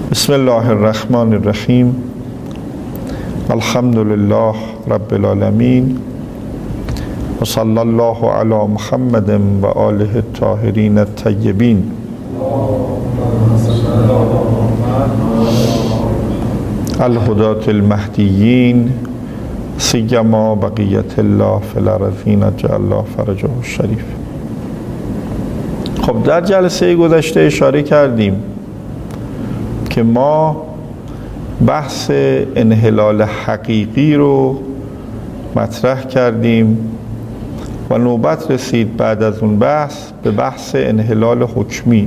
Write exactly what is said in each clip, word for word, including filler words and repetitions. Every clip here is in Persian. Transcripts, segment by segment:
بسم الله الرحمن الرحیم. الحمد لله رب العالمین و صلی الله علی محمد و آله الطاهرین الطیبین. الهداة المهدیین سیما بقیت الله فی الارضین عجل الله فرجه الشریف. خب در جلسه گذشته اشاره کردیم که ما بحث انحلال حقیقی رو مطرح کردیم و نوبت رسید بعد از اون بحث به بحث انحلال حکمی.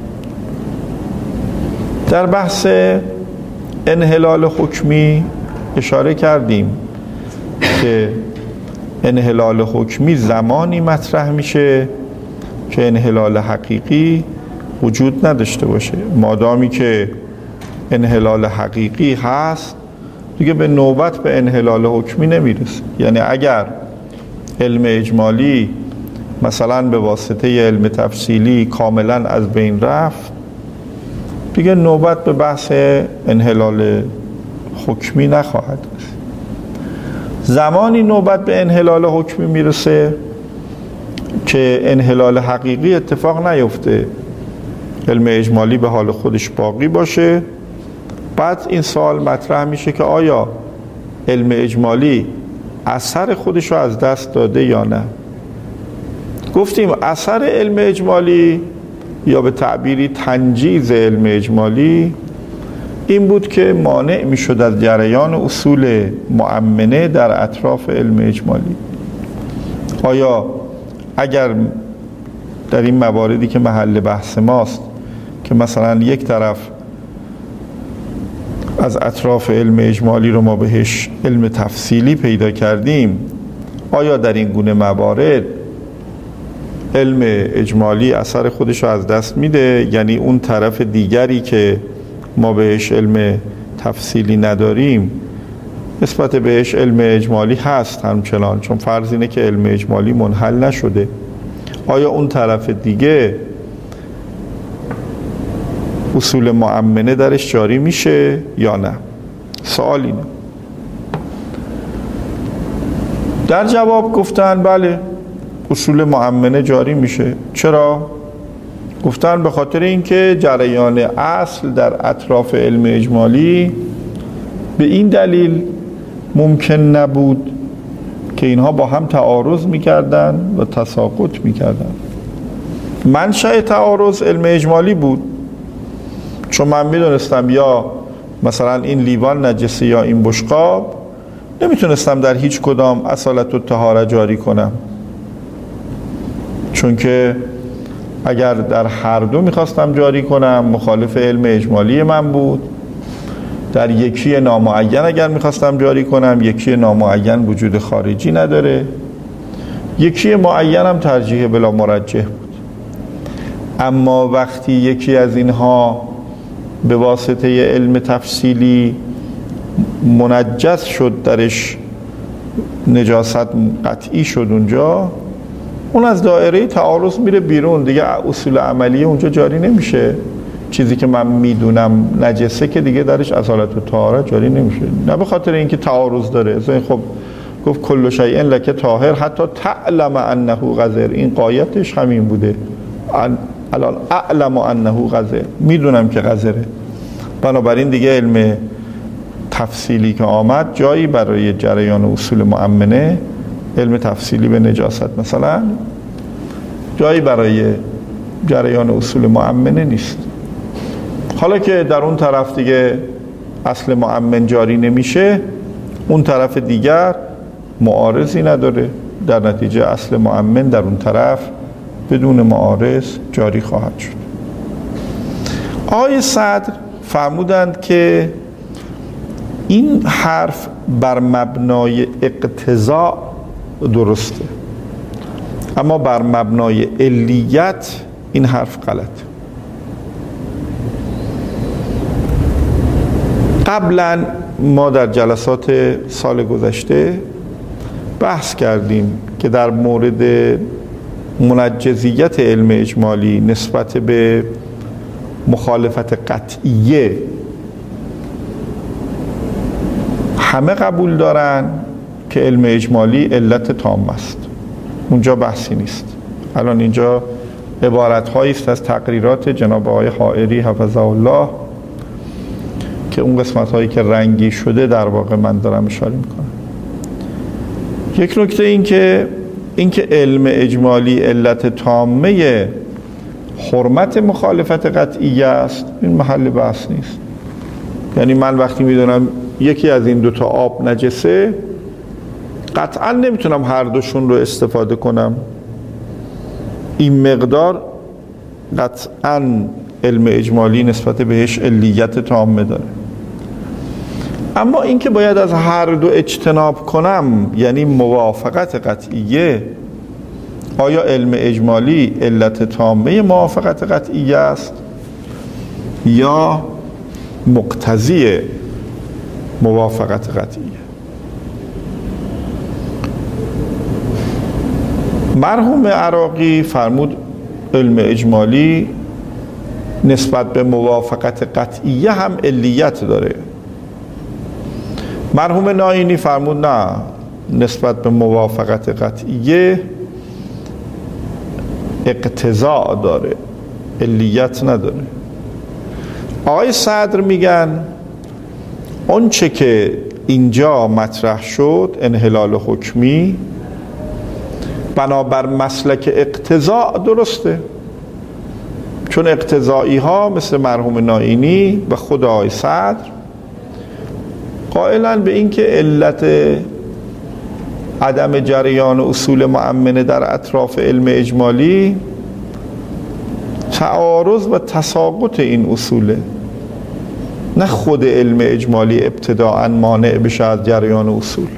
در بحث انحلال حکمی اشاره کردیم که انحلال حکمی زمانی مطرح میشه که انحلال حقیقی وجود نداشته باشه. مادامی که انحلال حقیقی هست دیگه به نوبت به انحلال حکمی نمیرسه. یعنی اگر علم اجمالی مثلا به واسطه علم تفصیلی کاملا از بین رفت دیگه نوبت به بحث انحلال حکمی نخواهد رسید. زمانی نوبت به انحلال حکمی میرسه که انحلال حقیقی اتفاق نیفته، علم اجمالی به حال خودش باقی باشه. بعد این سوال مطرح میشه که آیا علم اجمالی اثر خودش رو از دست داده یا نه. گفتیم اثر علم اجمالی یا به تعبیری تنجیز علم اجمالی این بود که مانع میشد از جریان اصول مؤمنه در اطراف علم اجمالی. آیا اگر در این مواردی که محل بحث ماست که مثلا یک طرف از اطراف علم اجمالی رو ما بهش علم تفصیلی پیدا کردیم، آیا در این گونه موارد علم اجمالی اثر خودش رو از دست میده؟ یعنی اون طرف دیگری که ما بهش علم تفصیلی نداریم نسبت بهش علم اجمالی هست همچنان، چون فرض اینه که علم اجمالی منحل نشده. آیا اون طرف دیگه اصول مؤمنه درش جاری میشه یا نه؟ سوال اینه. در جواب گفتن بله اصول مؤمنه جاری میشه. چرا؟ گفتن به خاطر اینکه جریان اصل در اطراف علم اجمالی به این دلیل ممکن نبود که اینها با هم تعارض میکردن و تساقط میکردن. منشأ تعارض علم اجمالی بود، چون من میدونستم یا مثلا این لیوان نجسه یا این بشقاب، نمیتونستم در هیچ کدام اصالت و طهاره جاری کنم، چون که اگر در هر دو میخواستم جاری کنم مخالف علم اجمالی من بود. در یکی نامعین اگر میخواستم جاری کنم یکی نامعین وجود خارجی نداره، یکی معین هم ترجیح بلا مرجح بود. اما وقتی یکی از اینها به واسطه علم تفصیلی منجس شد، درش نجاست قطعی شد، اونجا اون از دایره تعارض میره بیرون، دیگه اصول عملی اونجا جاری نمیشه. چیزی که من میدونم نجسه که دیگه درش اصالت و طهارت جاری نمیشه، نه به خاطر اینکه تعارض داره. خب گفت کل شیء لک طاهر حتی تعلم انه قذر، این قایتش همین بوده. الان اعلم انه قذر، میدونم که قذره. بنابراین دیگه علم تفصیلی که آمد جایی برای جریان اصول مؤمنه، علم تفصیلی به نجاست مثلا، جایی برای جریان اصول مؤمنه نیست. حالا که در اون طرف دیگه اصل مؤمن جاری نمیشه، اون طرف دیگر معارضی نداره، در نتیجه اصل مؤمن در اون طرف بدون معارض جاری خواهد شد. آقای صدر فرمودند که این حرف بر مبنای اقتضاء درسته، اما بر مبنای علیت این حرف غلط. قبلا ما در جلسات سال گذشته بحث کردیم که در مورد منجزیت علم اجمالی نسبت به مخالفت قطعیه همه قبول دارن که علم اجمالی علت تام است، اونجا بحثی نیست. الان اینجا عبارت هایی است از تقریرات جناب آقای حائری حفظه الله که اون قسمت هایی که رنگی شده در واقع من دارم اشاره میکنم. یک نکته این که این که علم اجمالی علت تامه حرمت مخالفت قطعیه است، این محل بحث نیست. یعنی من وقتی میدونم یکی از این دوتا آب نجسه، قطعا نمیتونم هر دوشون رو استفاده کنم. این مقدار قطعا علم اجمالی نسبت بهش علیت تامه داره. اما این که باید از هر دو اجتناب کنم، یعنی موافقت قطعیه، آیا علم اجمالی علت تامه موافقت قطعیه است یا مقتضی موافقت قطعیه؟ مرحوم عراقی فرمود علم اجمالی نسبت به موافقت قطعیه هم علیت داره. مرحوم ناینی فرمود نه، نسبت به موافقت قطعیه اقتضاء داره، علیت نداره. آقای صدر میگن اون چه که اینجا مطرح شد، انحلال حکمی، بنابر مسلک اقتضاء درسته، چون اقتضایی ها مثل مرحوم ناینی و خود آقای صدر قائلن به این که علت عدم جریان اصول مؤمنه در اطراف علم اجمالی تعارض و تساقط این اصوله، نه خود علم اجمالی ابتداءً مانع بشه از جریان اصول.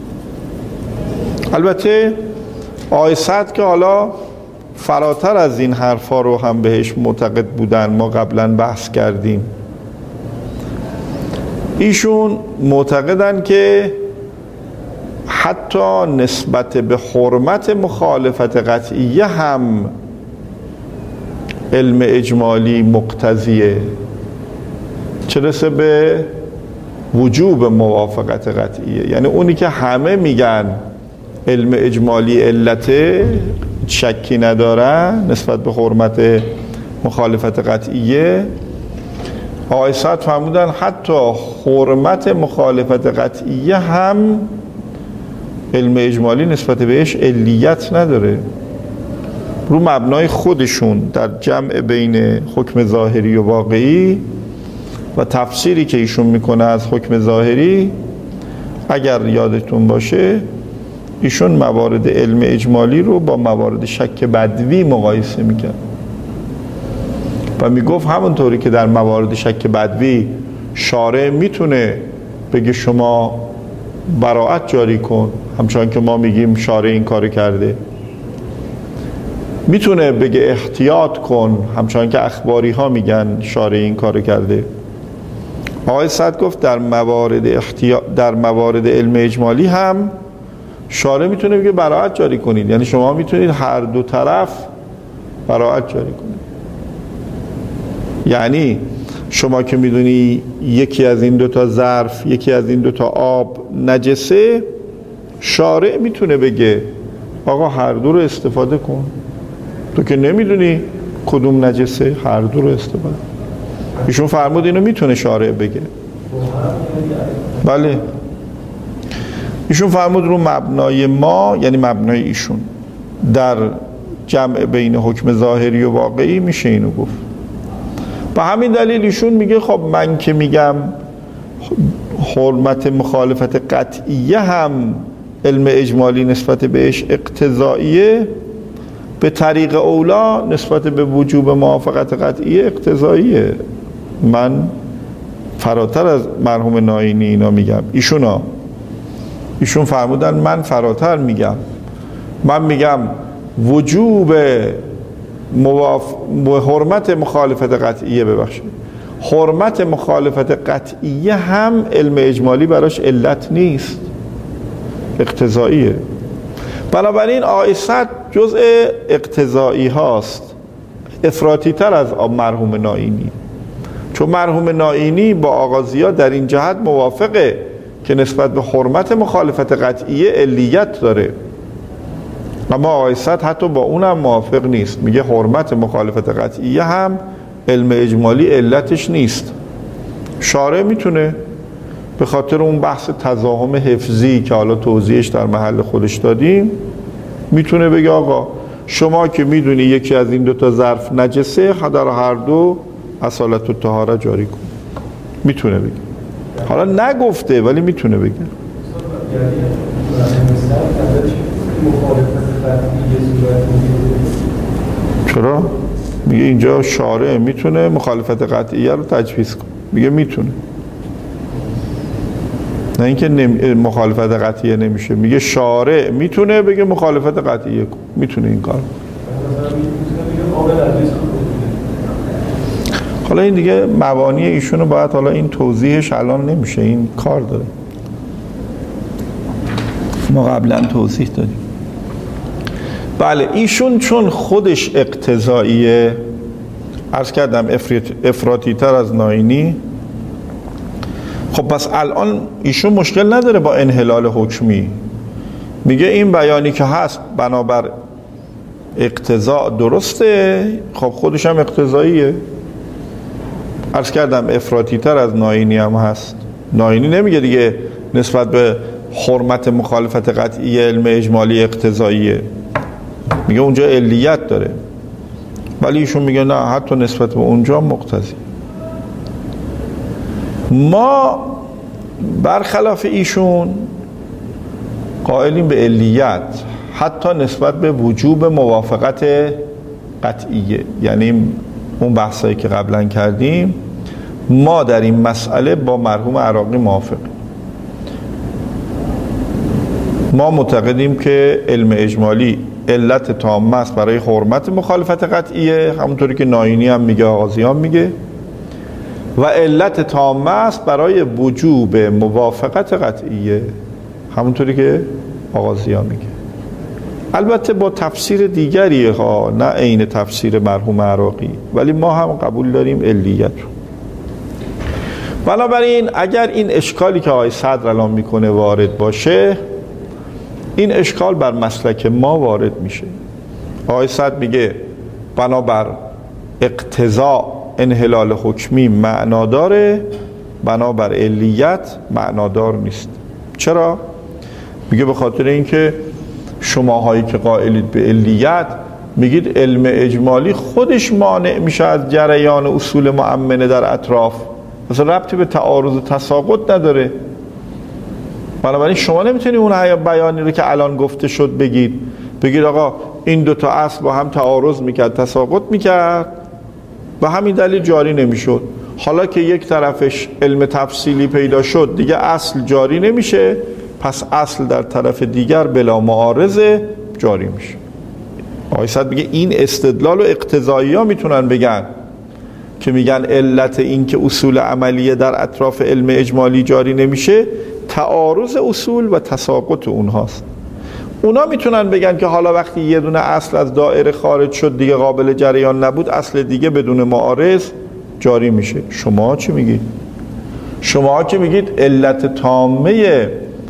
البته آقای صدر که حالا فراتر از این حرفا رو هم بهش معتقد بودن، ما قبلا بحث کردیم. ایشون معتقدن که حتی نسبت به حرمت مخالفت قطعیه هم علم اجمالی مقتضیه، چه رسه به وجوب موافقت قطعیه. یعنی اونی که همه میگن علم اجمالی علته، شکی ندارن نسبت به حرمت مخالفت قطعیه، آقای صدر فرمودن حتی حرمت مخالفت قطعیه هم علم اجمالی نسبت بهش علیت نداره. رو مبنای خودشون در جمع بین حکم ظاهری و واقعی و تفسیری که ایشون میکنه از حکم ظاهری، اگر یادتون باشه ایشون موارد علم اجمالی رو با موارد شک بدوی مقایسه میکرد و میگفت همونطوری که در موارد شک بدوی شارع میتونه بگه شما براءت جاری کن، همچنان که ما میگیم شارع این کار کرده، میتونه بگه احتیاط کن، همچنان که اخباری ها میگن شارع این کار کرده. آقای صدر گفت در موارد احتیاط، در موارد علم اجمالی هم شارع میتونه بگه براءت جاری کنید، یعنی شما میتونید هر دو طرف براءت جاری کنید. یعنی شما که میدونی یکی از این دوتا ظرف، یکی از این دوتا آب نجسه، شارع میتونه بگه آقا هر دو رو استفاده کن، تو که نمیدونی کدوم نجسه، هر دو رو استفاده. ایشون فرمود اینو میتونه شارع بگه. بله، ایشون فرمود رو مبنای ما، یعنی مبنای ایشون، در جمع بین حکم ظاهری و واقعی میشه اینو گفت. به همین دلیل ایشون میگه خب من که میگم حرمت مخالفت قطعیه هم علم اجمالی نسبت بهش اقتضاییه، به طریق اولا نسبت به وجوب موافقت قطعیه اقتضاییه. من فراتر از مرحوم ناینی اینا میگم. ایشونا ایشون فرمودن من فراتر میگم، من میگم وجوب مواف... حرمت مخالفت قطعیه، ببخشید حرمت مخالفت قطعیه هم علم اجمالی براش علت نیست، اقتضاییه. بنابراین آقای صدر جزء اقتضایی هاست، افراطی تر از مرحوم ناینی. چون مرحوم نائینی با آغازی‌ها در این جهت موافقه که نسبت به حرمت مخالفت قطعیه علیت داره، اما آقای صدر حتی با اونم موافق نیست، میگه حرمت مخالفت قطعیه هم علم اجمالی علتش نیست. شارع میتونه به خاطر اون بحث تضاهم حفظی که حالا توضیحش در محل خودش دادیم، میتونه بگه آقا شما که میدونی یکی از این دوتا ظرف نجسه، در هر دو اصالت و طهاره جاری کن. میتونه بگه، حالا نگفته ولی میتونه بگه. چرا؟ میگه اینجا شارع میتونه مخالفت قطعیه رو تجویز کن، میگه میتونه، نه اینکه نمی... مخالفت قطعیه نمیشه، میگه شارع میتونه بگه مخالفت قطعیه کن، میتونه این کار. حالا این دیگه مبانی ایشونو باید، حالا این توضیحش الان نمیشه، این کار داره، ما قبلا توضیح دادیم. بله ایشون چون خودش اقتضاییه، عرض کردم افراطی تر از نائینی، خب پس الان ایشون مشکل نداره با انحلال حکمی، میگه این بیانی که هست بنابر اقتضا درسته، خب خودش هم اقتضاییه. عرض کردم افراطی تر از نائینی هم هست. نائینی نمیگه دیگه نسبت به حرمت مخالفت قطعی علم اجمالی اقتضاییه، میگه اونجا علیت داره، ولی ایشون میگه نه حتی نسبت به اونجا مقتضی. ما برخلاف ایشون قائلیم به علیت حتی نسبت به وجوب موافقت قطعیه، یعنی اون بحثایی که قبلا کردیم ما در این مسئله با مرحوم عراقی موافقیم. ما معتقدیم که علم اجمالی علت تامه است برای حرمت مخالفت قطعیه، همونطوری که نائینی هم میگه، آغازیان میگه، و علت تامه است برای وجوب موافقت قطعیه، همونطوری که آغازیان میگه. البته با تفسیر دیگری ها، نه عین تفسیر مرحوم عراقی، ولی ما هم قبول داریم علیت رو. بنابراین اگر این اشکالی که آقای صدر الان میکنه وارد باشه، این اشکال بر مسلک ما وارد میشه. آقای صدر میگه بنابر اقتضا انحلال حکمی معنا داره، بنابر علیت معنادار نیست. چرا؟ میگه به خاطر اینکه شماهایی که قائلید به علیت میگید علم اجمالی خودش مانع میشه از جریان اصول مؤمنه در اطراف، مثلا ربطی به تعارض و تساقط نداره. بنابراین شما نمیتونید اون بیانی رو که الان گفته شد بگید بگید آقا این دوتا اصل با هم تعارض میکرد، تساقط میکرد و همین دلیل جاری نمیشد. حالا که یک طرفش علم تفصیلی پیدا شد دیگه اصل جاری نمیشه، پس اصل در طرف دیگر بلا معارضه جاری میشه. آقای صدر میگه این استدلال و اقتضایی ها میتونن بگن که میگن علت این که اصول عملیه در اطراف علم اجمالی جاری نمیشه تعارض اصول و تساقط اونهاست. اونا میتونن بگن که حالا وقتی یه دونه اصل از دایره خارج شد دیگه قابل جریان نبود، اصل دیگه بدون معارض جاری میشه. شما چی میگید؟ شما که میگید علت تامه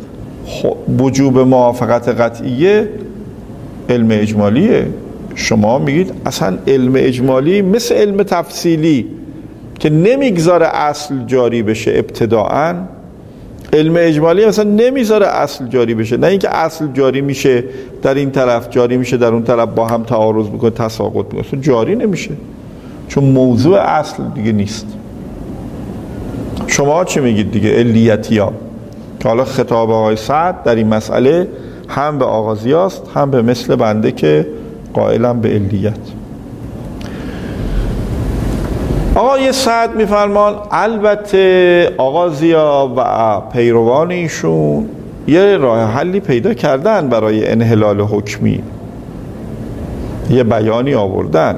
وجوب موافقت قطعیه علم اجمالیه، شما میگید اصلا علم اجمالی مثل علم تفصیلی که نمیگذاره اصل جاری بشه ابتداعاً، علم اجمالی اصلا نمیذاره اصل جاری بشه. نه اینکه اصل جاری میشه در این طرف، جاری میشه در اون طرف، با هم تعارض میکنه، تساقط میکنه، اصلا جاری نمیشه چون موضوع اصل دیگه نیست. شما چی میگید دیگه؟ علیتی ها که حالا خطاب آقای سعد در این مسئله هم به آغازی است هم به مثل بنده که قائلم به علیت. آقای سعد میفرمان البته آغازیا و پیروان ایشون یه راه حلی پیدا کردن برای انحلال حکمی، یه بیانی آوردن.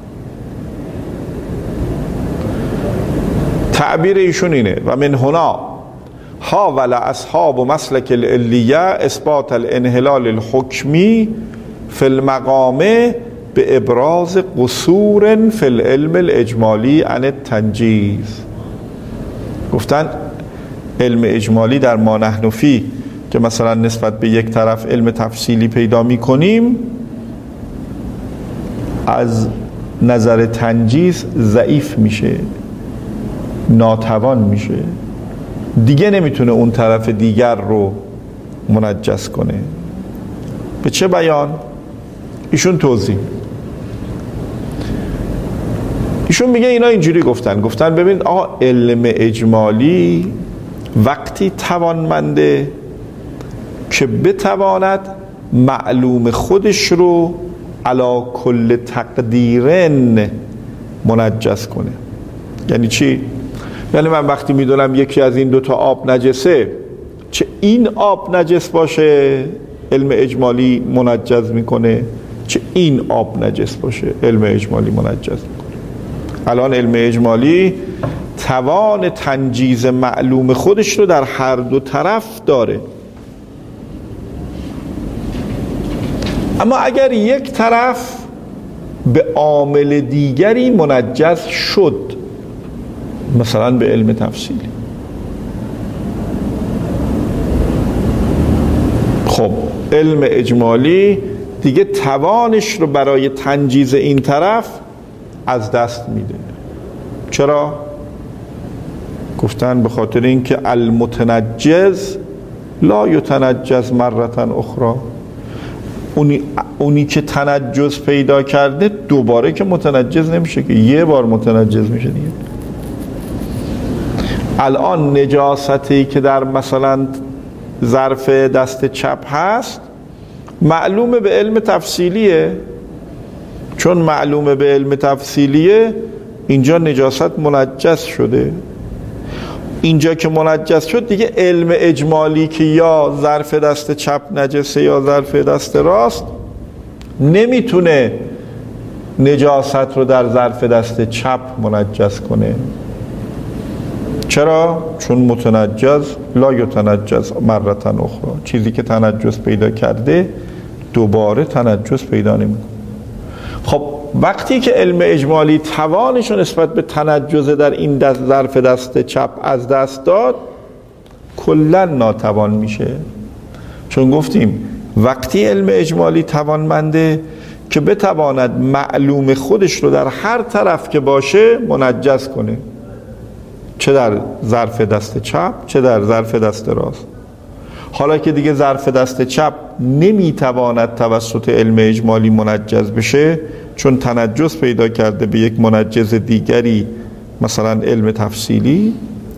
تعبیر ایشون اینه و من هنا حاول اصحاب مسلک العلیه اثبات الانحلال الحکمی فی المقام به ابراز قصور فی العلم الاجمالی عن التنجیز. گفتن علم اجمالی در ما نحن فی که مثلا نسبت به یک طرف علم تفصیلی پیدا می کنیم، از نظر تنجیز ضعیف میشه، ناتوان میشه، دیگه نمیتونه اون طرف دیگر رو منجس کنه. به چه بیان؟ ایشون توضیح ایشون میگه اینا اینجوری گفتن گفتن ببین آقا علم اجمالی وقتی توانمنده که بتواند معلوم خودش رو علا کل تقدیرن منجس کنه. یعنی چی؟ یعنی من وقتی میدونم یکی از این دوتا آب نجسه، چه این آب نجس باشه علم اجمالی منجز میکنه، چه این آب نجس باشه علم اجمالی منجز میکنه. الان علم اجمالی توان تنجیز معلوم خودش رو در هر دو طرف داره. اما اگر یک طرف به عامل دیگری منجز شد، مثلا به علم تفصیلی، خب علم اجمالی دیگه توانش رو برای تنجیز این طرف از دست میده. چرا؟ گفتن به خاطر اینکه المتنجز لا یتنجز مرتن اخرى. اونی, اونی که تنجز پیدا کرده دوباره که متنجز نمیشه، که یه بار متنجز میشه دیگه. الان نجاستی که در مثلا ظرف دست چپ هست معلومه به علم تفصیلیه، چون معلومه به علم تفصیلیه اینجا نجاست منجس شده. اینجا که منجس شد دیگه علم اجمالی که یا ظرف دست چپ نجسه یا ظرف دست راست نمیتونه نجاست رو در ظرف دست چپ منجس کنه. چرا؟ چون متنجز لا یتنجز مرتن اخرى، چیزی که تنجس پیدا کرده دوباره تنجس پیدا نمیکنه. خب وقتی که علم اجمالی توانش نسبت به تنجز در این دست ظرف دست چپ از دست داد، کلا ناتوان میشه. چون گفتیم وقتی علم اجمالی توانمنده که بتواند معلوم خودش رو در هر طرف که باشه منجز کنه، چه در ظرف دست چپ چه در ظرف دست راست. حالا که دیگه ظرف دست چپ نمیتواند توسط علم اجمالی منجز بشه، چون تنجس پیدا کرده به یک منجز دیگری، مثلا علم تفصیلی،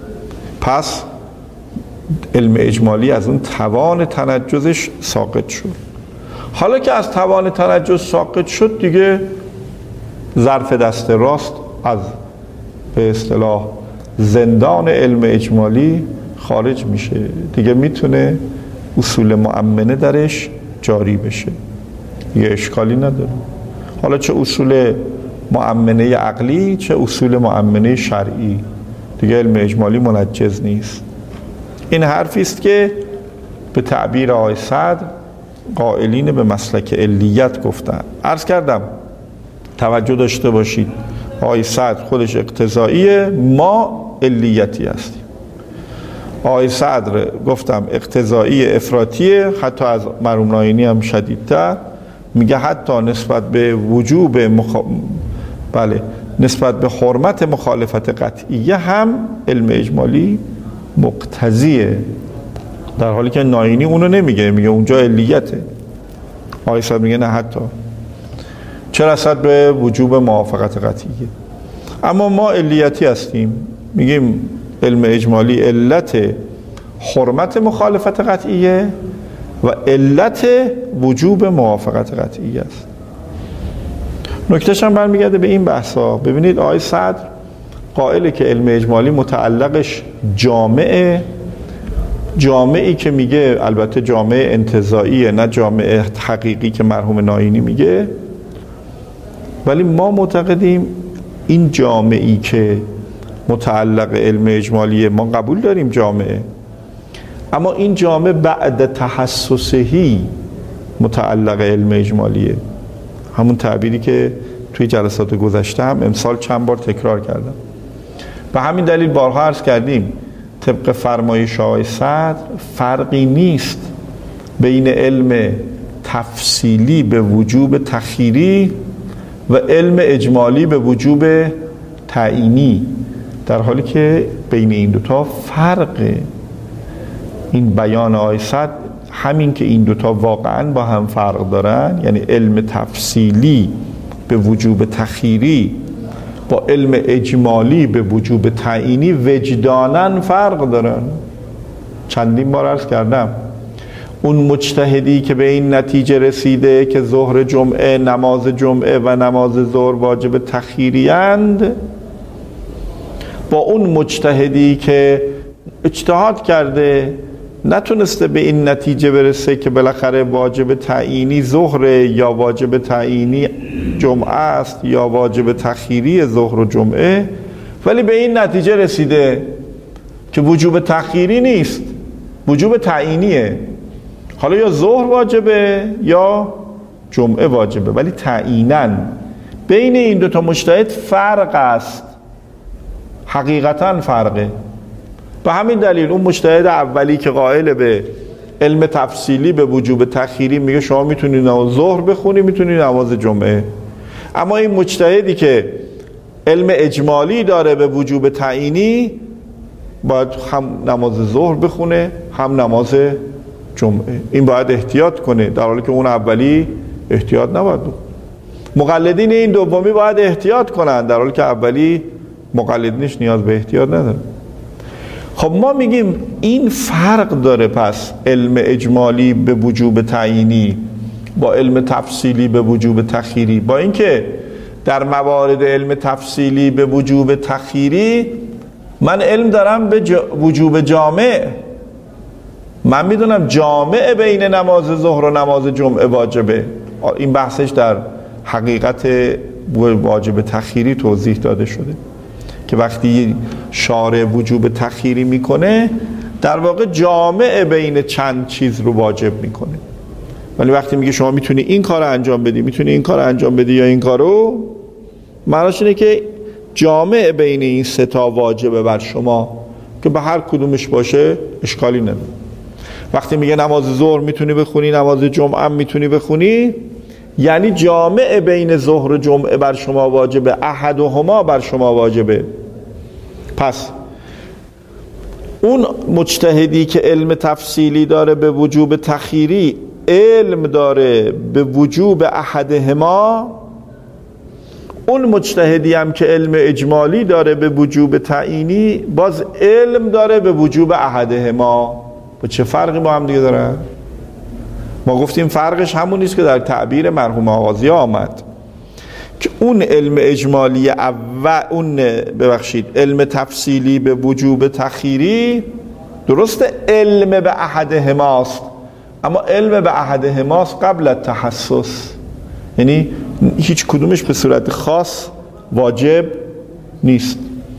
پس علم اجمالی از اون توان تنجزش ساقط شد. حالا که از توان تنجز ساقط شد دیگه ظرف دست راست از به اصطلاح زندان علم اجمالی خارج میشه، دیگه میتونه اصول مؤمنه درش جاری بشه، یه اشکالی نداره. حالا چه اصول مؤمنه عقلی چه اصول مؤمنه شرعی، دیگه علم اجمالی منجز نیست. این حرفی است که به تعبیر آقای صدر قائلین به مسلک علیت گفتن. عرض کردم توجه داشته باشید، آقای صدر خودش اقتضاییه، ما علیتی هستیم. آقای صدر گفتم اقتضایی افراطیه، حتی از مرحوم ناینی هم شدیدتر، میگه حتی نسبت به وجوب مخ... بله نسبت به حرمت مخالفت قطعیه هم علم اجمالی مقتضیه، در حالی که ناینی اونو نمیگه، میگه اونجا علیته. آقای صدر میگه نه حتی، چه رسد به وجوب موافقت قطعیه. اما ما علیتی هستیم، میگیم علم اجمالی علت حرمت مخالفت قطعیه و علت وجوب موافقت قطعیه است. نکتهش هم برمیگرده به این بحثا. ببینید آقای صدر قائله که علم اجمالی متعلقش جامعه، جامعی که میگه البته جامعه انتزاعیه نه جامعه حقیقی که مرحوم ناینی میگه، ولی ما معتقدیم این جامعی که متعلق علم اجمالیه ما قبول داریم جامعه، اما این جامعه بعد تحسسهی متعلق علم اجمالیه. همون تعبیری که توی جلسات گذشته هم امسال چند بار تکرار کردم. به همین دلیل بارها عرض کردیم طبق فرمایش آقای صدر فرقی نیست بین علم تفصیلی به وجوب تخییری و علم اجمالی به وجوب تعیینی، در حالی که بین این دوتا فرقه. این بیان آقای صدر همین که این دوتا واقعا با هم فرق دارن، یعنی علم تفصیلی به وجوب تخییری با علم اجمالی به وجوب تعیینی وجداناً فرق دارن. چندین بار عرض کردم اون مجتهدی که به این نتیجه رسیده که ظهر جمعه، نماز جمعه و نماز ظهر واجب تخییری اند، با اون مجتهدی که اجتهاد کرده نتونسته به این نتیجه برسه که بالاخره واجب تعیینی ظهر یا واجب تعیینی جمعه است یا واجب تخییری ظهر و جمعه، ولی به این نتیجه رسیده که وجوب تخییری نیست، وجوب تعیینیه. حالا یا ظهر واجبه یا جمعه واجبه، ولی تعییناً بین این دوتا مجتهد فرق است، حقیقتاً فرقه. به همین دلیل اون مجتهد اولی که قائل به علم تفصیلی به وجوب تخییری میگه شما میتونید نماز ظهر بخونی، میتونید نماز جمعه. اما این مجتهدی که علم اجمالی داره به وجوب تعیینی باید هم نماز ظهر بخونه هم نماز جمعه. این باید احتیاط کنه، در حالی که اون اولی احتیاط نباید بکنه. مقلدین این دومی باید احتیاط کنن، در حالی که اولی مقلدینش نیاز به احتیاط نداره. خب ما میگیم این فرق داره، پس علم اجمالی به وجوب تعیینی با علم تفصیلی به وجوب تخییری، با اینکه در موارد علم تفصیلی به وجوب تخییری من علم دارم به جا وجوب جامع، من میدونم جامع بین نماز ظهر و نماز جمعه واجبه. این بحثش در حقیقت واجب تخییری توضیح داده شده که وقتی شارع وجوب تخییری میکنه در واقع جامع بین چند چیز رو واجب میکنه، ولی وقتی میگه شما میتونی این کار رو انجام بدی، میتونی این کار رو انجام بدی یا این کار رو، معناش اینه که جامع بین این سه تا واجبه بر شما که به هر کدومش باشه اشکالی نداره. وقتی میگه نماز ظهر میتونی بخونی، نماز جمعه هم میتونی بخونی، یعنی جامع بین ظهر و جمعه بر شما واجبه، احدهما بر شما واجبه. پس اون مجتهدی که علم تفصیلی داره به وجوب تخییری، علم داره به وجوب احدهما، اون مجتهدی هم که علم اجمالی داره به وجوب تعیینی باز علم داره به وجوب احدهما. با چه فرقی با هم دیگه داره؟ ما گفتیم فرقش همون نیست که در تعبیر مرحوم آغازی آمد که اون علم اجمالی اول، اون ببخشید علم تفصیلی به وجوب تخییری درست علم به احدهماست، اما علم به احدهماست قبل التحسس، یعنی هیچ کدومش به صورت خاص واجب نیست.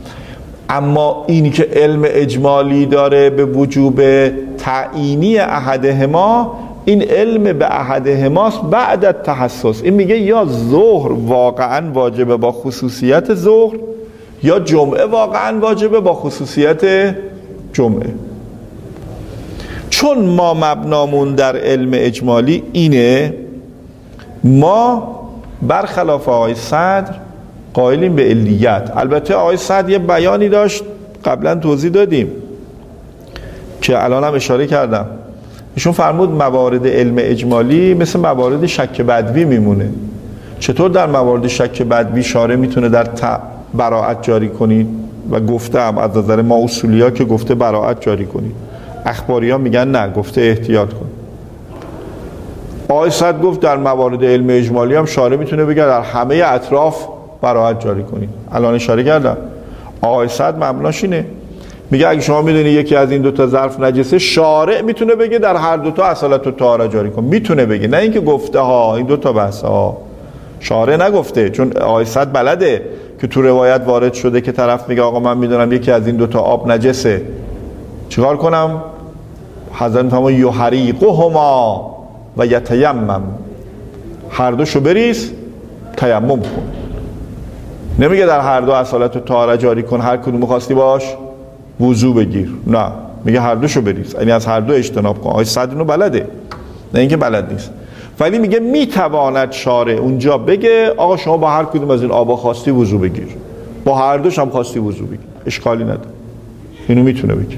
اما اینی که علم اجمالی داره به وجوب تعیینی احدهما، این علم به احدهماست بعد التحسس. این میگه یا ظهر واقعا واجبه با خصوصیت ظهر یا جمعه واقعا واجبه با خصوصیت جمعه. چون ما مبنامون در علم اجمالی اینه، ما برخلاف آقای صدر قائلیم به علیت. البته آقای صدر یه بیانی داشت قبلا توضیح دادیم که الان هم اشاره کردم، ایشون فرمود موارد علم اجمالی مثل موارد شک بدوی میمونه. چطور در موارد شک بدوی شارع میتونه در براءت جاری کنید و گفتم از نظر ما اصولی ها که گفته براءت جاری کنید، اخباری ها میگن نه گفته احتیاط کن. آقای صدر گفت در موارد علم اجمالی هم شارع میتونه بگه در همه اطراف براءت جاری کنید. الان اشاره کردم آقای صدر مبناش اینه، میگه اگه شما میدونی یکی از این دوتا ظرف نجسه، شارع میتونه بگه در هر دوتا اصالت و طهارت جاری کن، میتونه بگه، نه اینکه گفته ها. این دوتا بحث ها شارع نگفته، چون آقای صدر بلده که تو روایت وارد شده که طرف میگه آقا من میدونم یکی از این دوتا آب نجسه، چیکار کنم؟ حضرت میفرمایند یحریقهما و یتیمم، هر دوشو بریز تیمم کن. نمیگه در هر دو اصالت و طهارت جاری کن، هر کدوم می‌خواستی باش وضو بگیر. نه، میگه هر دوشو بریز، یعنی از هر دو اجتناب کن. آقای صدر اینو بلده، نه اینکه بلد نیست. ولی میگه میتواند شارع اونجا بگه آقا شما با هر کدوم از این آبا خواستی وضو بگیر، با هر دوش هم خواستی وضو بگیر، اشکالی نداره. اینو میتونه بگه.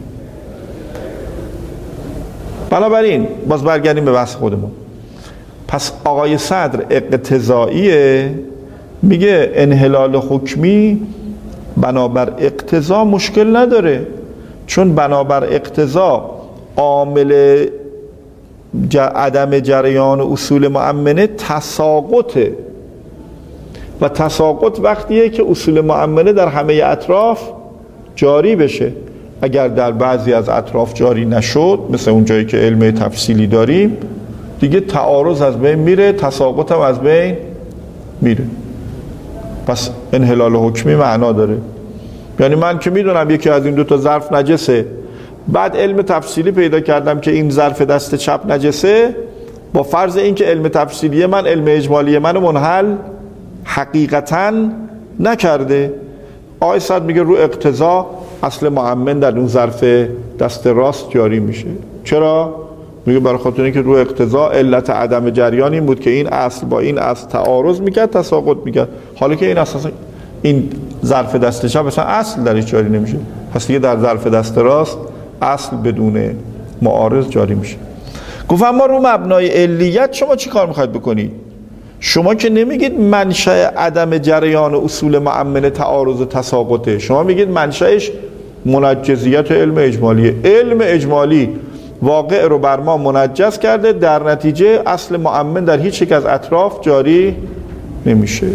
بنابراین باز برگردیم به بحث خودمون. پس آقای صدر اقتضاییه، میگه انحلال حکمی بنابر اقتضا مشکل نداره، چون بنابر اقتضا عامل جر... عدم جریان اصول مؤمنه تساقطه و تساقط وقتیه که اصول مؤمنه در همه اطراف جاری بشه. اگر در بعضی از اطراف جاری نشد، مثل اون جایی که علم تفصیلی داریم، دیگه تعارض از بین میره، تساقط هم از بین میره. پس انحلال حکمی معنا داره. یعنی من که میدونم یکی از این دو تا ظرف نجسه، بعد علم تفصیلی پیدا کردم که این ظرف دست چپ نجسه، با فرض این که علم تفصیلی من علم اجمالی منو منحل حقیقتاً نکرده. آقای صدر میگه رو اقتضا اصل مؤمن در اون ظرف دست راست جاری میشه. چرا؟ میگه برای خاطر اینکه رو اقتضا علت عدم جریان این بود که این اصل با این اصل تعارض میکرد، تساقط میکرد. حالا که این اساسا این ظرف دست چپ مثلا اصل درش جاری نمیشه، پس دیگه در ظرف دست راست اصل بدون معارض جاری میشه. گفتم ما رو مبنای علیت شما چی کار میخواید بکنید؟ شما که نمیگید منشأ عدم جریان اصول مؤمنه تعارض و تساقطه، شما میگید منشأش منجزیت علم اجمالیه. علم اجمالی واقع رو بر ما منجز کرده، در نتیجه اصل مؤمن در هیچ یک از اطراف جاری نمیشه.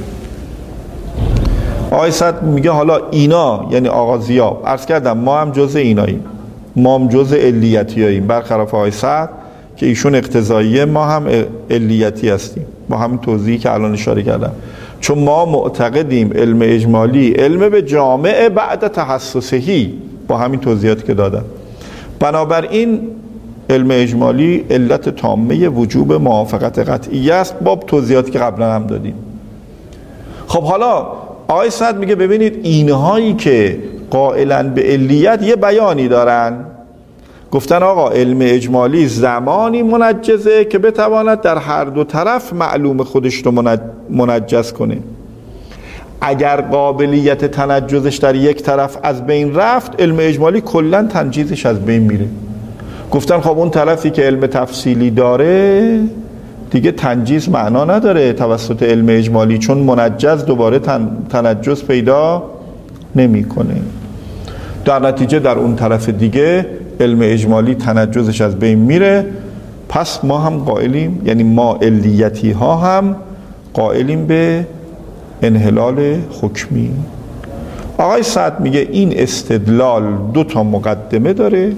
آقای صدر میگه حالا اینا، یعنی آقا ضیا، عرض کردم ما هم جزء ایناییم، ما هم جزء علیتیاییم، برخلاف آقای صدر که ایشون اقتضاییه، ما هم علیتی هستیم، با همین توضیحی که الان اشاره کردم. چون ما معتقدیم علم اجمالی علم به جامع بعد تحسسهی، با همین توضیحاتی که دادم. بنابراین علم اجمالی علت تامه وجوب موافقت قطعی است، با توضیحاتی که قبلا هم دادیم. خب حالا آقای صدر میگه ببینید اینهایی که قائلن به علیت یه بیانی دارن، گفتن آقا علم اجمالی زمانی منجزه که بتواند در هر دو طرف معلوم خودش رو منجز کنه. اگر قابلیت تنجزش در یک طرف از بین رفت، علم اجمالی کلا تنجیزش از بین میره. گفتن خب اون طرفی که علم تفصیلی داره دیگه تنجیز معنا نداره توسط علم اجمالی، چون منجز دوباره تن، تنجز پیدا نمیکنه. در نتیجه در اون طرف دیگه علم اجمالی تنجزش از بین میره. پس ما هم قائلیم، یعنی ما علیتی ها هم قائلیم به انحلال حکمی. آقای صدر میگه این استدلال دو تا مقدمه داره،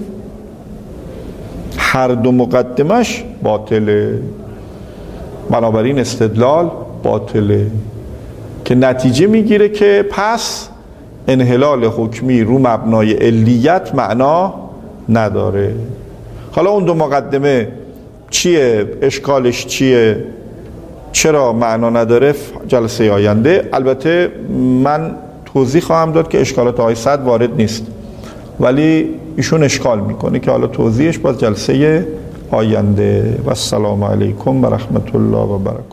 هر دو مقدمش باطله، بنابراین استدلال باطله، که نتیجه میگیره که پس انحلال حکمی رو مبنای علیت معنا نداره. حالا اون دو مقدمه چیه؟ اشکالش چیه؟ چرا معنا نداره؟ جلسه آینده البته من توضیح خواهم داد که اشکالات آقای صدر وارد نیست، ولی ایشون اشکال میکنه که حالا توضیحش باز جلسه آینده. و السلام علیکم و رحمت الله و برکاته.